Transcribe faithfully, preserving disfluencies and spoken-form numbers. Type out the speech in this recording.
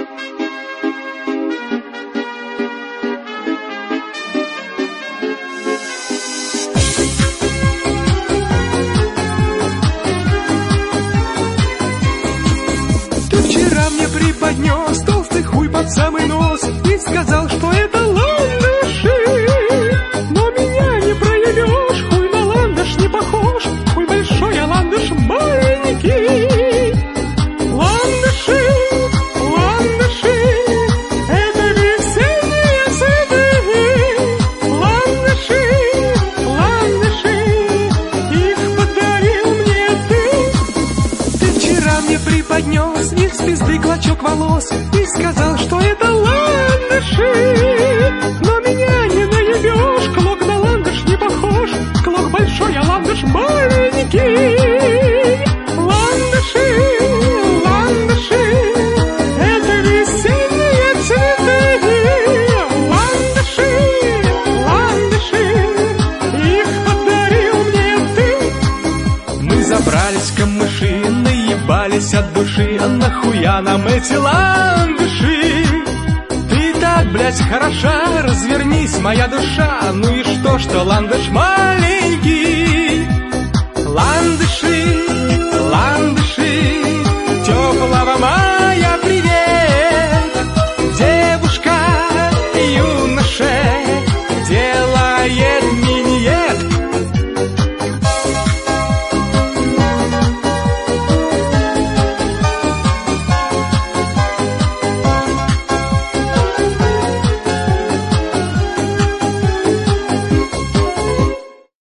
Преподнес толстый хуй под самый нос и сказал, что это ландыши. Но меня не проебешь, хуй на ландыш не похож. Хуй большой, а ландыш маленький. Ландыши, ландыши, это весенние цветы. Ландыши, ландыши, их подарил мне ты. Ты вчера мне преподнес их с пизды клочок волос и сказал, что это ландыши. Но меня не наебешь, клок на ландыш не похож. Клок большой, а ландыш маленький. Ландыши, ландыши, это весенние цветы. Ландыши, ландыши, их подарил мне ты. Мы забрались в камыши, наебались от души, а нахуя нам эти ландыши? Ты так, блядь, хороша, развернись, моя душа. Ну и что, что ландыш маленький?